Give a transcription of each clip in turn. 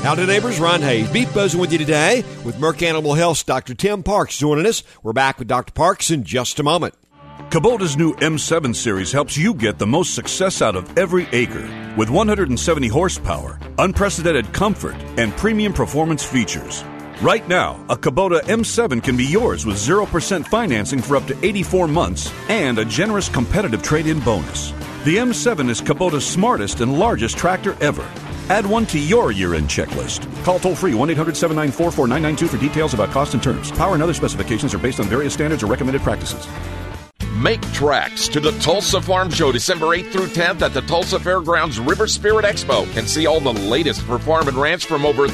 Howdy neighbors, Ron Hayes. Beef Buzzing with you today with Merck Animal Health's Dr. Tim Parks joining us. We're back with Dr. Parks in just a moment. Kubota's new M7 series helps you get the most success out of every acre. With 170 horsepower, unprecedented comfort, and premium performance features. Right now, a Kubota M7 can be yours with 0% financing for up to 84 months and a generous competitive trade-in bonus. The M7 is Kubota's smartest and largest tractor ever. Add one to your year-end checklist. Call toll-free 1-800-794-4992 for details about cost and terms. Power and other specifications are based on various standards or recommended practices. Make tracks to the Tulsa Farm Show December 8th through 10th at the Tulsa Fairgrounds River Spirit Expo and see all the latest for farm and ranch from over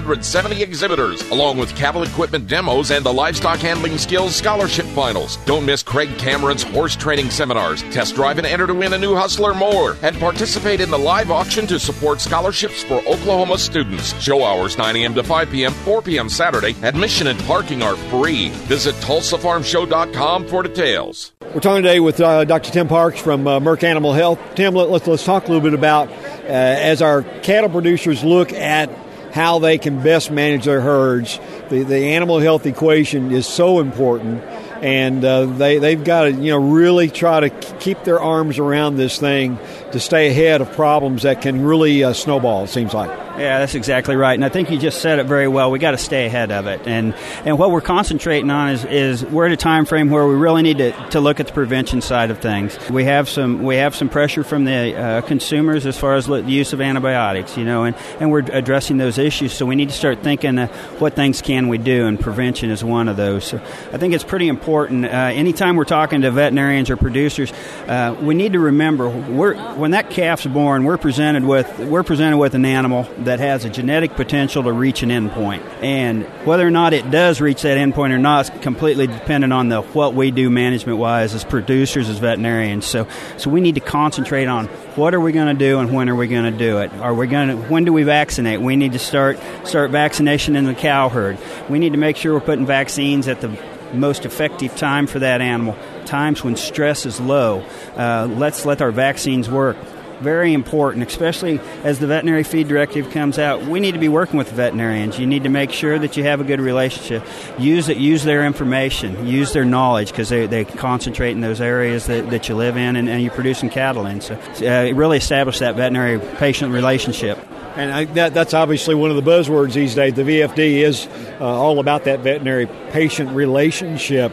370 exhibitors, along with cattle equipment demos and the Livestock Handling Skills Scholarship Finals. Don't miss Craig Cameron's horse training seminars. Test drive and enter to win a new Hustler mower and participate in the live auction to support scholarships for Oklahoma students. Show hours 9 a.m. to 5 p.m., 4 p.m. Saturday. Admission and parking are free. Visit TulsaFarmShow.com for details. We're talking today with Dr. Tim Parks from Merck Animal Health. Tim, let's talk a little bit about as our cattle producers look at how they can best manage their herds. The animal health equation is so important, and they've got to really try to keep their arms around this thing to stay ahead of problems that can really snowball, it seems like. Yeah, that's exactly right. And I think you just said it very well. We got to stay ahead of it. And what we're concentrating on is we're at a time frame where we really need to look at the prevention side of things. We have some pressure from the consumers as far as the use of antibiotics, and we're addressing those issues. So we need to start thinking what things can we do, and prevention is one of those. So I think it's pretty important. Anytime we're talking to veterinarians or producers, we need to remember when that calf's born, we're presented with an animal that has a genetic potential to reach an endpoint. And whether or not it does reach that endpoint or not is completely dependent on what we do management-wise as producers, as veterinarians. So we need to concentrate on what are we going to do and when are we going to do it. When do we vaccinate? We need to start vaccination in the cow herd. We need to make sure we're putting vaccines at the most effective time for that animal, times when stress is low. Let's let our vaccines work. Very important, especially as the veterinary feed directive comes out. We need to be working with the veterinarians. You need to make sure that you have a good relationship. Use their information, use their knowledge, because they concentrate in those areas that you live in and you're producing cattle in. So really establish that veterinary-patient relationship. And that's obviously one of the buzzwords these days. The VFD is all about that veterinary-patient relationship.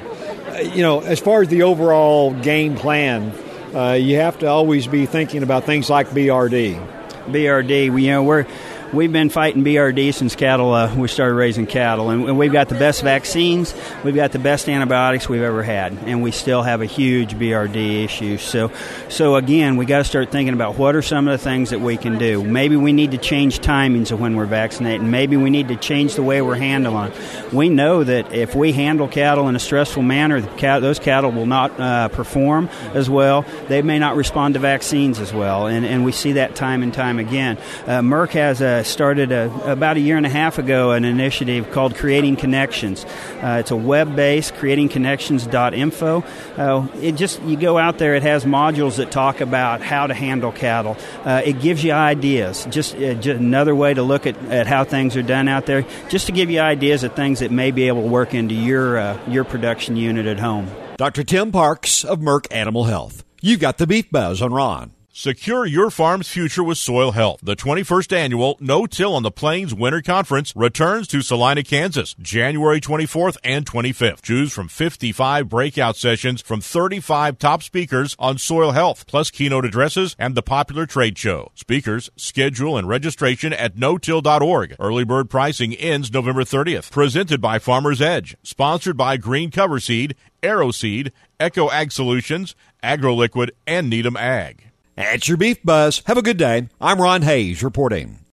As far as the overall game plan, you have to always be thinking about things like BRD. We've been fighting BRD since we started raising cattle, and we've got the best vaccines, we've got the best antibiotics we've ever had, and we still have a huge BRD issue. So again, we got to start thinking about what are some of the things that we can do. Maybe we need to change timings of when we're vaccinating. Maybe we need to change the way we're handling. We know that if we handle cattle in a stressful manner, those cattle will not perform as well. They may not respond to vaccines as well, and we see that time and time again. Merck has started about a year and a half ago an initiative called Creating Connections. It's a web-based creatingconnections.info. You go out there, it has modules that talk about how to handle cattle. It gives you ideas, just another way to look at how things are done out there, just to give you ideas of things that may be able to work into your production unit at home. Dr. Tim Parks of Merck Animal Health. You've got the Beef Buzz on Ron. Secure your farm's future with Soil Health. The 21st annual No-Till on the Plains Winter Conference returns to Salina, Kansas, January 24th and 25th. Choose from 55 breakout sessions from 35 top speakers on soil health, plus keynote addresses and the popular trade show. Speakers, schedule, and registration at notill.org. Early bird pricing ends November 30th. Presented by Farmer's Edge. Sponsored by Green Cover Seed, Arrow Seed, Echo Ag Solutions, AgroLiquid, and Needham Ag. That's your Beef Buzz. Have a good day. I'm Ron Hayes reporting.